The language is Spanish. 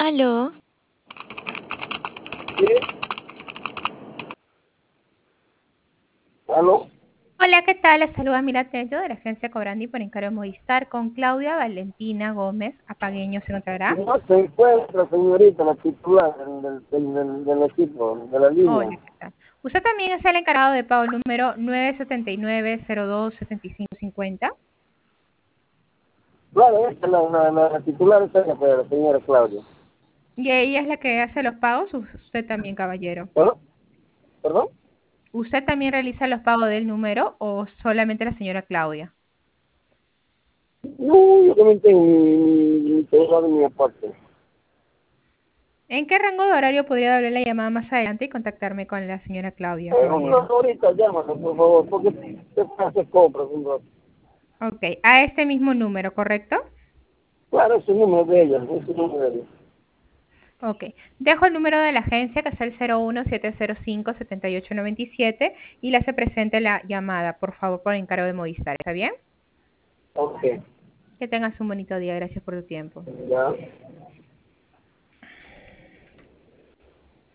Aló, Sí, aló. Hola, ¿qué tal? Les saluda Mila Tello de la agencia Cobrandi por encargo de Movistar con Claudia Valentina Gómez Apagueño. ¿Se encontrará? No se encuentra, señorita, la titular del equipo, de la Hola, línea. ¿qué tal? Usted también es el encargado de pago número 979027550. Claro, esta es la titular, esta es la señora Claudia. Y ella es la que hace los pagos. Usted también, caballero. ¿Perdón? ¿Perdón? ¿Usted también realiza los pagos del número o solamente la señora Claudia? No, yo también tengo mi teléfono de mi aparte. ¿En qué rango de horario podría darle la llamada más adelante y contactarme con la señora Claudia, Una caballero? horita, llámame, por favor, porque te hace compras un rato. Ok, a este mismo número, ¿correcto? Claro, es el número de ella, es el número de ella. Ok, dejo el número de la agencia que es el 01705-7897 y le hace presente la llamada, por favor, por encargo de Movistar. ¿Está bien? Ok, Que tengas un bonito día. Gracias por tu tiempo. ya.